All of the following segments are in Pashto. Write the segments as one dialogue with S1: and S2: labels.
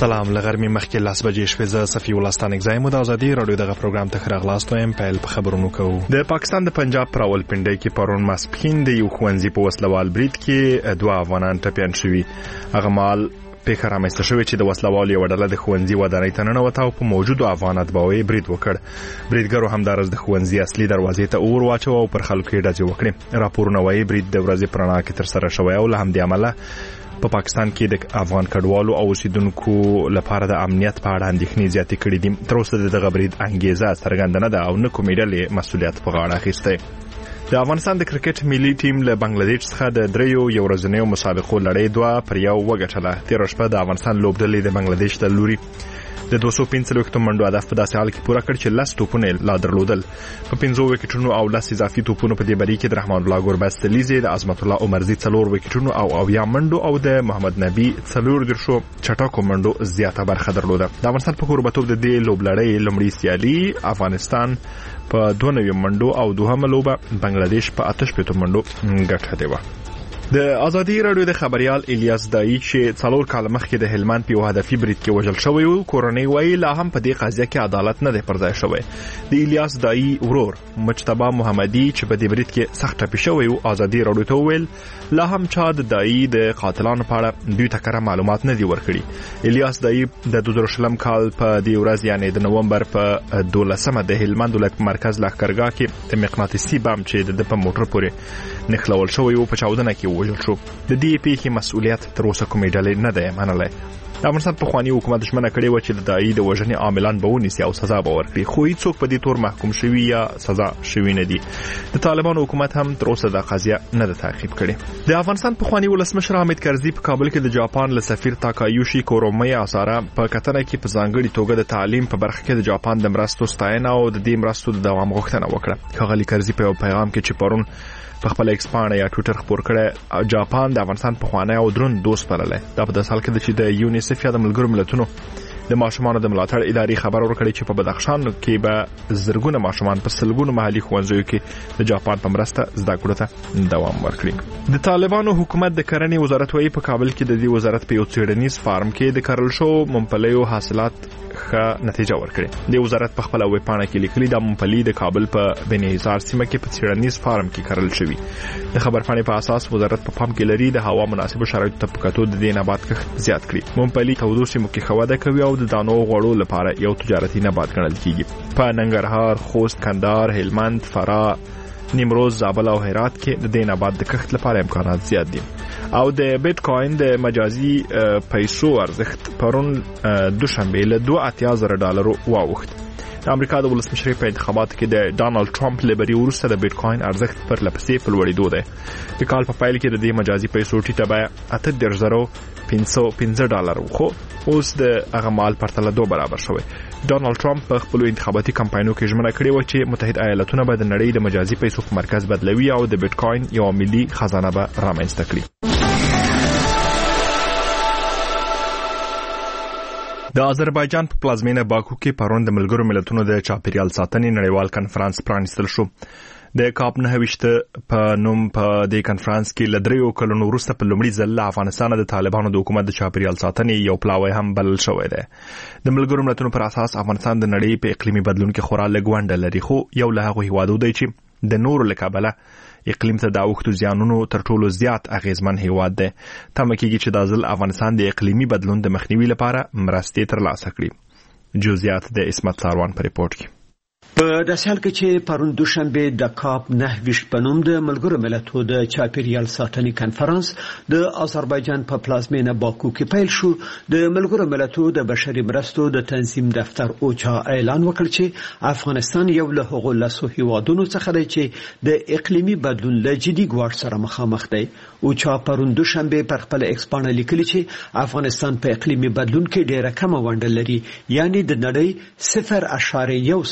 S1: سلام لغرمې مخکې 10 بجې شپې زه صفي الله ستانکزی مو د ازادي رادیو دغه پروګرام ته راغلاست وایم. پیل په خبرونو کوو. د پاکستان د پنجاب پر راولپنډۍ کې پرون ماسپښین د یو ښوونځي په وسلوال برید کې 2 افغانان ټپیان شوي. هغه مال پیښه رامنځته شوې چې د وسلوالو یوه ډله د ښوونځي ودانۍ ته ننوته او په موجودو افغان اتباعو برید وکړ. بریدګرو همدارس د ښوونځي اصلي دروازې ته اور واچوه او پر خلکو یې ډزې وکړې. راپورونه وایي برید د ورځې په رڼا کې ترسره شوی او له همدې امله په پاکستان کې د افغان کډوالو او اوسیدونکو لپاره د امنیت په اړه اندېښنې زیاتې کړې دي. تر اوسه دغه برید انګیزه څرګنده نه ده او نه کومې ډلې مسؤلیت په غاړه اخیستی. د افغانستان د کرکټ ملي ټیم له بنگلاديش څخه د 3 ورځنیو مسابقو لړۍ 2-1 وګټله. تېره شپه د افغانستان لوبډلې د بنگلاديش د لوري د 245 منډو هدف په داسې حال کې پوره کړ چې 10 توپونه لا درلودل. په 15 وکټونو او 10 اضافي توپونو په دې بری کې د رحمان الله ګوربز تلیزي، د عظمت الله عمرزي 4 وکټونو او 9 منډو او د محمد نبی 4 چټکو منډو زیاته برخه درلوده. د افغانستان په کوربتوب د دې لوبلړۍ لومړی سیالي افغانستان په 92 منډو او دوهمه لوبه بنگلاديش په 88 منډو ګټلې و. د ازادي رادیو د خبريال الیاس دای چې 4 کال مخکې د هلمند په هدفي برید کې وژل شوی و، کورنۍ وایي لا هم په دې قضیه کې عدالت نه دی پر ځای شوی. د الیاس دای ورور مجتبی محمدي چې په دې برید کې سخت ټپي شوی و، ازادي رادیو ته ویل لا هم چا د دای د قاتلانو په اړه دوی ته کره معلومات نه دي ورکړي. الیاس دای د 2000 کال په دې ورځ یعنی د نومبر په 12مه د هلمند ولایت مرکز لښکرګاه کې د مقناطیسي بم چې د په موټر پورې نښلول شوی و په چاودنه کې وژل شو. د دې پیښې مسؤلیت تر اوسه کومې ډلې نه دی منلی. د افغانستان پخواني حکومت ژمنه کړې وه چې د داعي د وژنې عاملان به ونیسي او سزا به ورکړي، خو هیڅوک په دې تور محکوم شوي یا سزا شوي نه دي. د طالبانو حکومت هم تر اوسه دا قضیه نه ده تعقیب کړې. د افغانستان پخواني ولسمشر حامد کرزي په کابل کې د جاپان له سفیر تاکایوشي کورومي اساره په کتنه کې په ځانګړي توګه د تعلیم په برخه کې د جاپان د مرستو ستاینه او د دې مرستو د دوام غوښتنه وکړه. ښاغلي کرزي په یو پیغام کې چې پرون په خپل ایکس باندې یا ټویټر خبر کړه، جاپان د افغانستان په خوانی او دروند دوست بللی. دا په داسې حال کې چې د یونیسف یا د ملګرو ملتونو د ماشومانو د ملاتړ ادارې خبر ورکړي چې په بدخشان کې به زرګونه ماشومان په سلګونو محلي ښوونځیو کې د جاپان په مرسته زده کړو ته دوام ورکړي. د طالبانو حکومت د کرنې وزارت وایي په کابل کې د دې وزارت په یو څېړنیز فارم کې د کرل شوو ممپلیو حاصلات ښه نتیجه ورکړي. د وزارت په خپل ویب پاڼه کې لیکلي د ممپلی د کابل په بنیحصار سیمه کې په څېړنیز فارم کې کرل شوی. د خبرپاڼې په اساس وزارت په پام کې لري د هوا مناسبو شرایطو ته په کتو د دې نبات کښت زیات کړي. ممپلی تودو سیمو کې ښه وده کوي او د دانو غوړو لپاره یو تجارتي نبات ګڼل کیږي. په ننګرهار، خوست، کندهار، هلمند، فراه، نیمروز، زابل او هرات کې د دې نبات د کښت لپاره امکانات زیات دي. او د بیت کوین د مجازي پیسو ارزښت پرون دوشنبه له $2,000 واوښت. د امریکا د ولسمشرۍ په انتخاباتو کې د ډانلډ ټرمپ لبري وروسته د بیت کوین ارزښت پر لپسې په لوړېدو دی. د کال په پیل کې د دې مجازي پیسو ټیټه بیه $8,515 خو اوس د هغه مال پرتله 2 برابر شوی. ډانلډ ټرمپ په خپل انتخاباتي کمپاینونو کې ژمنه کړې و چې متحده ایالاتونه به د نړۍ د مجازي پیسو په مرکز بدلوي او د بیت کوین یو ملي خزانه به رامنځته کړي. د آذربایجان په پلازمینه باکو کې پرون د ملګرو ملتونو د چاپیریال ساتنې نړیوال کنفرانس پرانیستل شو. د کاپ 29 په نوم په دې کنفرانس کې له 3 کلونو وروسته په لومړي ځل له افغانستان د طالبانو د حکومت د چاپیریال ساتنې یو پلاوی هم بلل شوی دی. د ملګرو ملتونو پر اساس افغانستان د نړۍ په اقلیمي بدلون کې خورا لږ ونډه لري، خو یو له هغو هیوادو دی چې د نورو له کبله اقلیم ته د اوښتو زیانونو تر ټولو زیات اغیزمن هیواد دی. تمه کېږي چې دا ځل افغانستان د اقلیمي بدلون د مخنیوي لپاره مرستې ترلاسه کړي. جزئیات د اسمت ساروان په ریپورت کې.
S2: په داسې حال کې چې پرون دوشنبه د کاپ 29 په نوم د ملګرو ملتونو د چاپیریال ساتنې کنفرانس د آذربایجان په پلازمینه باکو کې پیل شو، د ملګرو ملتونو د بشري مرستو د تنظیم دفتر اوچا اعلان وکړ چې افغانستان یو له هغو لسو هیوادونو څخه دی چې د اقلیمي بدلون له جدي ګواښ سره مخامخ دی. اوچا پرون دوشنبه پر خپل ایکس باندې لیکلي چې افغانستان په اقلیمي بدلون کې ډېره کمه ونډه لري، یعنی د نړۍ 0.1%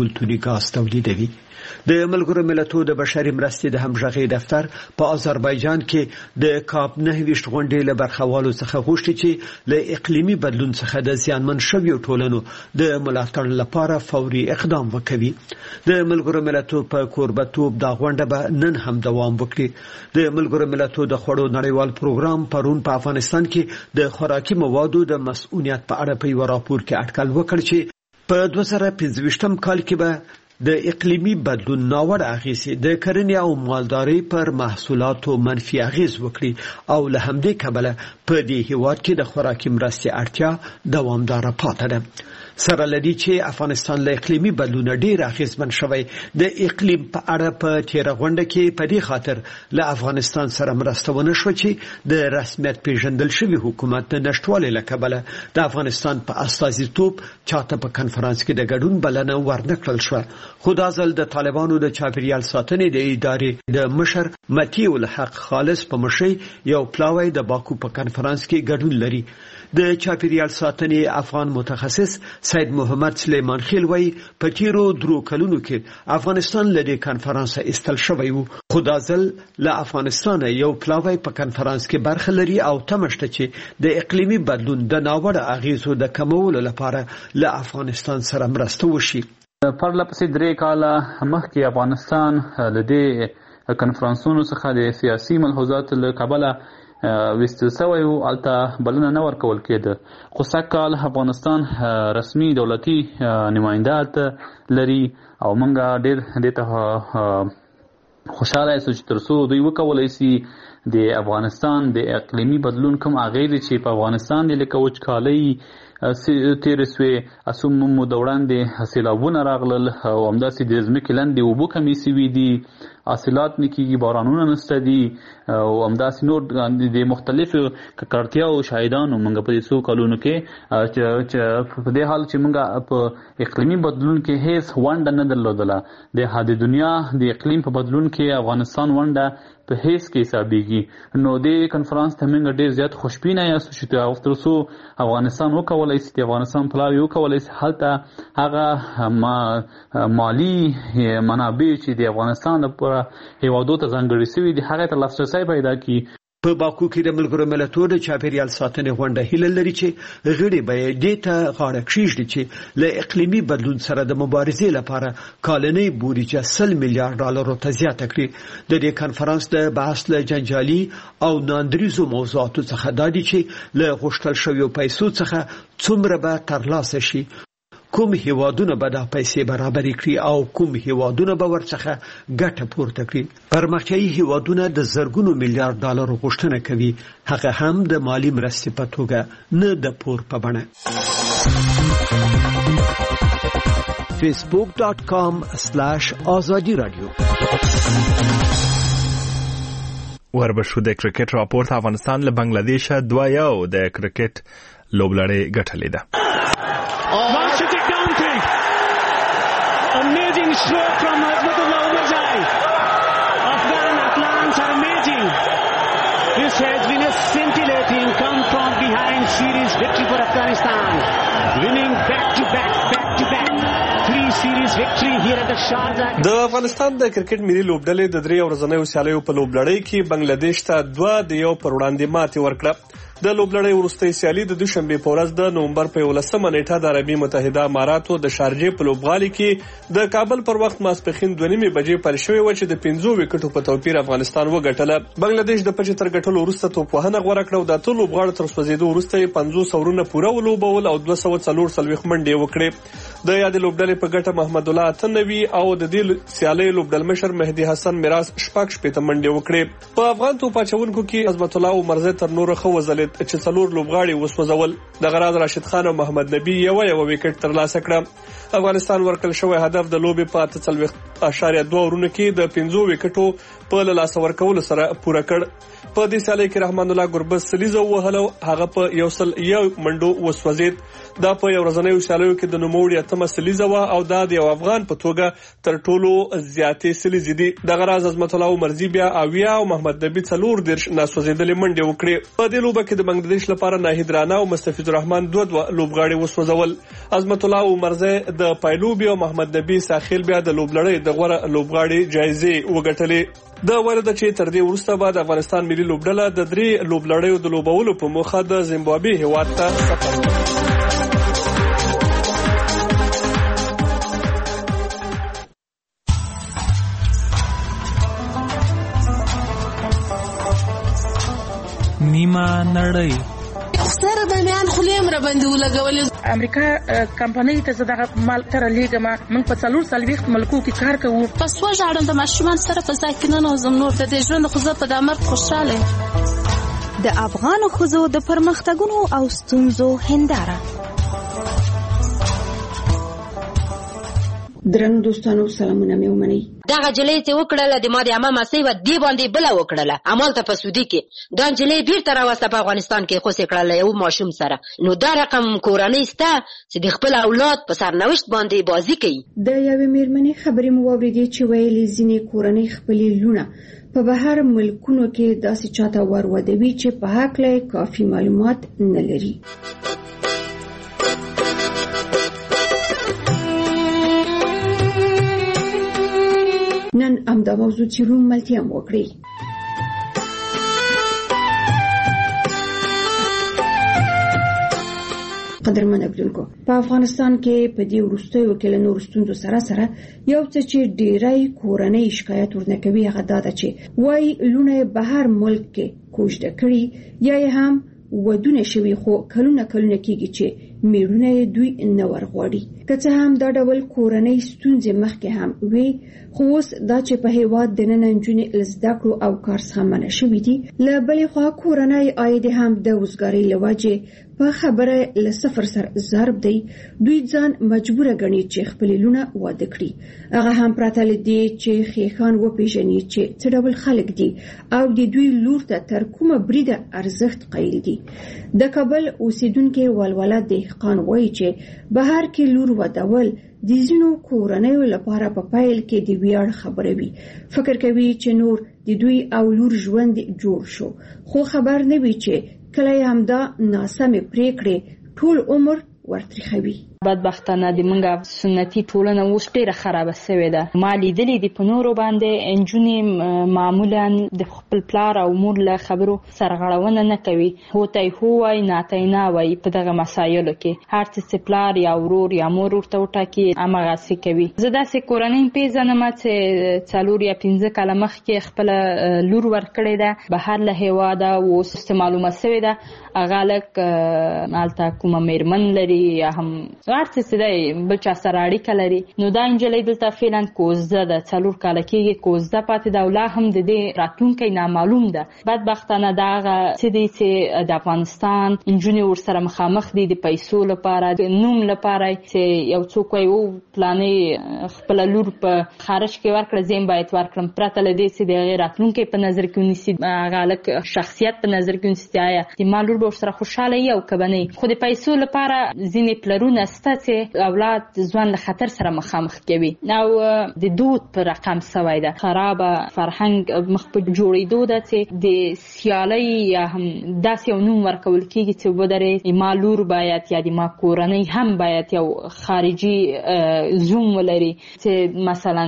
S2: کلتوري غاز تولیدوي. د ملګرو ملتونو د بشري مرستې د همغږي دفتر په آذربایجان کې د کاپ 9 غونډې له برخوالو څخه غوښتي چې له اقلیمي بدلون څخه د زیانمن شویو ټولنو د ملاتړ لپاره فوري اقدام وکړي. د ملګرو ملتونو په کوربتوب دا غونډه به نن هم دوام وکړي. د ملګرو ملتونو د خوړو نړیوال پروګرام پرون په افغانستان کې د خوراکي موادو د مسؤلیت په اړه په یو راپور کې اټکل وکړ چې په 2025 کال کې به د اقلیمي بدلون ناوړه اغیزې د کرنې او مالدارۍ پر محصولاتو منفي اغیز وکړي او له همدې کبله په دې هیواد کې د خوراکي مرستې اړتیا دوامداره پاتې ده. سره لدی چې افغانستان له اقلیمي بدلون ډیر اغیزمن شوی. د اقلیم په اړه په تیر غونډه کې په دې خاطر له افغانستان سره مرسته ونه شو چې د رسمیت پیژندل شوی حکومت د نشټوالي لکبله د افغانستان په استازیتوب چاته په کنفرانس کې د ګډون بلنه ورنکړل شو. خدا ځل د طالبانو د چاپیریال ساتنې د ادارې د مشر متیع الحق خالص په مشرۍ یو پلاوی د باکو په کنفرانس کې ګډون لري. د چاپیریال ساتنې افغان متخصص سید محمد سلیمان خیل وایي په تیرو 3 کلونو کې افغانستان له دې کنفرانس ایستل شوی وو. خدا ځل له افغانستان یو پلاوی په کنفرانس کې برخه لري او تمشته چې د اقلیمي بدلون د ناوړه اغیزو د کمولو لپاره له افغانستان سره مرسته وشي.
S3: پرله پسې 3 کاله مخکې افغانستان له دې کنفرانسونو څخه د سیاسي ملحوظاتو له کبله وستل شوی و. البته بلنه نه ورکول کېده. خو سږکال افغانستان رسمي دولتي نمایندات لري او موږ ډېر دې ته خوشاله یو چې تر څو دوی وکولای شي د افغانستان د اقلیمي بدلون کوم اغیزې چې په افغانستان د لکه وچکالۍ تیر سوی اسوم مو د وړاندې سیلابونه راغلل او همداسې د ځمکې لاندې اوبه کمې سوي دي، حاصلات نه کېږي، بارانونه نشته دي او همداسې نور د مختلفو ککړتیاو شاهدانو موږ په دې څو کلونو کې چې په دې حال چې موږ په اقلیمي بدلون کې هیڅ ونډه نه درلودله. د دنیا د اقلیم په بدلون کې افغانستان ونډه په هیڅ کې حسابېږي. نو دې کنفرانس ته موږ ډېر زیات خوشبینه یاستو چې تر څو افغانستان وکولی شي د افغانستان پلاوی وکولی شي هلته هغه مالی منابع چې د افغانستان لپاره هیوادو ته ځانګړي شوي دي هغې ته لاسرسی پیدا کړي.
S2: په باکو کې د ملګرو ملتونو د چاپیریال ساتنې غونډه هیله لري چې غړي به دې ته غاړه کېږدي چې له اقلیمي بدلون سره د مبارزې لپاره کالنۍ بودیجه $100 میلیارډ ته زیاته کړي. د دې کنفرانس د بحث له جنجالي او ناندریزو موضوعاتو څخه دا دي چې له غوښتل شویو پیسو څخه څومره به ترلاسه شي، کوم هیوادونه به دا پیسې برابرې کړي او کوم هیوادونه به ورڅخه ګټه پورته کړي. پرمختیایي هیوادونه د زرګونو میلیارډ ډالر غوښتنه کوي، هغه هم د مالی مرستې په توګه نه د پور په بڼه. facebook.com/azadi radio
S1: وربشو د کرکټ راپورت افغانستان له بنگلاديش 2-1 د کرکټ لوبلړۍ ګټلې ده.
S4: Amazing stroke from Azmatullah Umarzai. Afghan Atlants are amazing. This has been a scintillating come from behind series victory for Afghanistan. Winning back to back. 3 series victory here at the Sharjah.
S5: د افغانستان د کرکټ ملي لوبډلې د 3 ورځنیو سیالیو په لوبلړۍ کې بنگلاديش ته 2-1 پر وړاندې ماتې ورکړه. د لوبلړۍ وروستۍ سیالي د دوشنبه په ورځ د نومبر په 11 نیټه د عربي متحده اماراتو د شارجې په لوبغالي کې د کابل پر وخت ماسپښین 2:30 بجې پیل شوې و چې د 5 وکټو په توپیر افغانستان وګټله. بنگلاديش د پچې تر ګټلو وروسته توپوهنه غوړه کړه او د ټولو لوبغاړو تر سوځېدو وروسته 50 اورونه پوره ولوبول او 244 منډې وکړې. د یاد لوبډلې په ګټه محمد الله اتنوي او د دې سیالۍ لوبډلمشر مهدي حسن میراث شپږ منډې وکړې. په افغان توپ اچونکو کې عظمت الله عمرزه تر نور خو وزلید چې څلور لوبغاړي وسوځول. د غراض راشد خان او محمد نبی یو وکټ ترلاسه کړ. افغانستان ورکل شوی هدف د لوبې په 8.2 اورونو کې د 5 وکټو په لاس ورکول سره پوره کړ. په دې سیالۍ کې رحمان الله ګربز سلیزه وهلو، هغه په 101 منډو وسوځید. دا په یو ورځنیو سیالیو کې د نوموړي اتمه سلیزه و او دا د یو افغان په توګه تر ټولو زیاتې سلیزې دي. د غراض عظمت الله عمرزي بیا اویا او محمد نبی 4 ناسوځېدلې منډې وکړې. په دې لوبه کې کې د بنگلاديش لپاره ناهید رانا او مستفیض الرحمن دوه لوبغاړي وسوځول. عظمت الله عمرزی د پایلوبي او محمد نبی ساحل بیا د لوبلړۍ د غوړه لوبغاړي جایزې وګټلې. د ویل د چې تر دې وروسته به د افغانستان ملي لوبډله د 3 لوبلړیو د لوبولو په موخه د زیمبابوې هیواد ته سفر کوي.
S6: نیمه نړۍ
S7: سره د میان خلیم را باندې ولګولې.
S8: امریکا کمپنۍ ته زړه مال تر لیګما موږ په 440 ملکو کې کار کوو.
S7: پس وژاړم د ماشومان سره په ځای کې نه نوزم نور د دې ژوند خو زه په دامر خوشاله.
S9: د افغان ښځو د پرمختګونو او ستونزو هنداره.
S10: درنو دوستانو سلامونه مې ومنئ.
S11: دغه جلې ته وکړله د ما د عمه مسۍ و دی باندې بله وکړله عمالته په سعودي کې. دا جلې بیرته راوسته په افغانستان کې خوسې کړله یو ماشوم سره. نو دا رقم کورنۍ سته چې د خپل اولاد په سرنوشت باندې بازي کوي.
S10: د یوې میرمنې خبرې مو واورېدې چې ویلې ځینې کورنۍ خپلې لوڼه په بهر ملکونو کې داسې چاته ورودوي چې په هکله کافي معلومات نه لري. نن همدا موضوع چې روم ملتیا هم وکړي. قدرمن اوریدونکو، په افغانستان کې په دې وروستیو کې له نورو ستونزو سره سره یو څه چې ډیری کورنۍ شکایت ورنه کوي هغه دا ده چې وایي لوڼه بهر ملک کې کوژده کړي یا هم ودونه شوي خو کلونه کېږي چې میړونه دوی نه ورغواړي. که څه هم دا ډول کورنۍ ستونزې مخکې هم وي خو اوس دا چې په هیواد دننه نجونې له زده کړو او کار څخه منع شوي دي، له بلې خوا کورنۍ عاید هم د وزګارۍ له وجې په خبره له صفر سره ضرب دی. دوی ځان مجبوره ګڼي چې خپلې لوڼه واده کړي، هغه هم پرته له دې چې ښیښان وپېژني چې څه ډول خلک دي او د دوی لور ته تر کومه بریده ارزښت قایل دي. د کابل اوسیدونکي ولوله دهقان وایي چې بهر کې لور ودول د ځینو کورنیو لپاره په پیل کې د ویاړ خبره وي. فکر کوي چې نور د دوی او لور ژوند جوړ شو، خو خبر نه وي چې کله همدا ناسمې پریکړې ټول عمر ورتریخوي.
S12: بدبختانه د منګه سنتي ټولنه اوس ډیره خرابه شوې ده. ما لیدلې د پنورو باندې انجونې معمولا د خپل پلار او مور له خبرو سرغړونه نه کوي، هوتای هوای ناتای نه وای. په دغه مسایلو کې هر څه پلار یا ورور یا مور ورته وټاکي امغه څه کوي. زه داسې کورنۍ پیژنم چې 4 یا 15 کاله مخکې خپل لور ورکړې ده بهر له هیواده او معلومه شوې ده هغه لک مالته کومه میرمن لري یا هم ورته سده بل چا سره اړیکه لري. نو دا انجلۍ دلته فعلا کوزده ده، 4 کاله کېږي کوزده پاتې ده او لا هم د دې راتلونکی نامعلوم ده. بدبختانه دا هغه څه دي چې د افغانستان انجونې ورسره مخامخ دي د پیسو لپاره، د نوم لپاره چې یو څوک وایي او پلانې خپل لور په خارج کې ورکړه زم باید ورکړم، پرته له دې چې د هغې راتلونکی په نظر کې ونیسي، هغه لک شخصیت په نظر کې ونیسي، آیا د ما لور به ورسره خوشحاله وي او که به نه. خو د پیسو لپاره ځینې پلرونه چې اولاد ځوان له خطر سره مخامخ کوي او د دود پر رقم سوی ده. خرابه فرهنګ مخ په جوړېدو ده چې د سیالۍ یا هم داسې یو نوم ورکول کېږي چې ودرې ما لور باید یا د ما کورنۍ هم باید یو خارجي زوم ولري، چې مثلا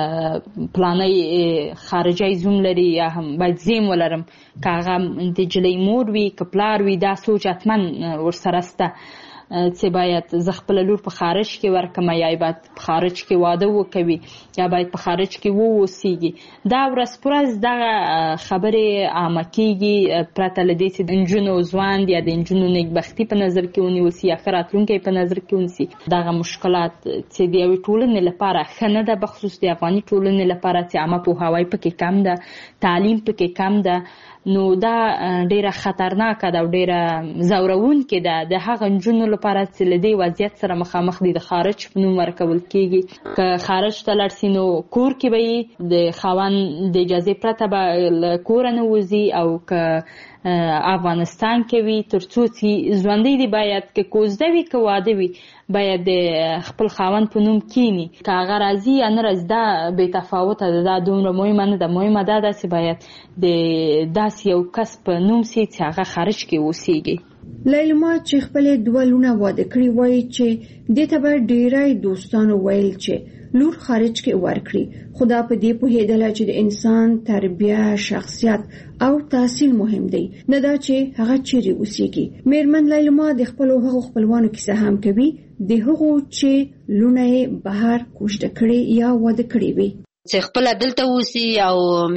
S12: پلانۍ خارجي زوم لري یا هم باید زیم ولرم. که هغه د جلۍ مور وي که پلار وي دا سوچ حتما ورسره سته چې باید زه خپل لور په خارج کې ورکم یا باید په خارج کې واده وکوي یا باید په خارج کې ووسیږي. دا ورځ پر ورځ دغه خبرې عامه کېږي، پرته له دې چې د نجونو ځوان یا د نجونو نیکبختي په نظر کې ونیول سي یا ښه راتلونکی په نظر کې ونیسي. دغه مشکلات چې د یوې ټولنې لپاره ښه نه ده، بخصوص د افغاني ټولنې لپاره چې عامه پوهاوی پکې کم ده، تعلیم پکې کم ده، نو دا ډیره خطرناکه ده او ډیره زورونکې ده د هغه نجونو لپاره چې له دې وضعیت سره مخامخ دي د خارج په نوم ورکول کېږي. که خارج ته لاړ شي نو کور کې به یې د خاوند د اجازې پرته به له کوره نه وځي، او که افغانستان کې وي تر څو چې ژوندی دی باید که کوزده وي که واده وي باید د خپل خاوند په نوم کینی. که هغه راځي یا نه راځي دا بې تفاوته ده، دا دومره مهمه نه ده. مهمه دا ده چې باید د داسې یو کس په نوم سي چې هغه خارج کې اوسیږي.
S10: لیلما چې خپل 2 لونه واده کړي وایي چې دې ته به ډیری دوستانو ویل چې لور خارج کې ورکړي، خدا په دې پوهېدله چې د انسان تربیه، شخصیت او تحصیل مهم دی، نه دا چې هغه چیرې اوسیږي. میرمن لیلما د هغو خپلوانو کیسه هم کوي د هغو چې لونه یې بهر کوژده کړي یا واده کړي وي،
S11: چې خپل دلته اوسي او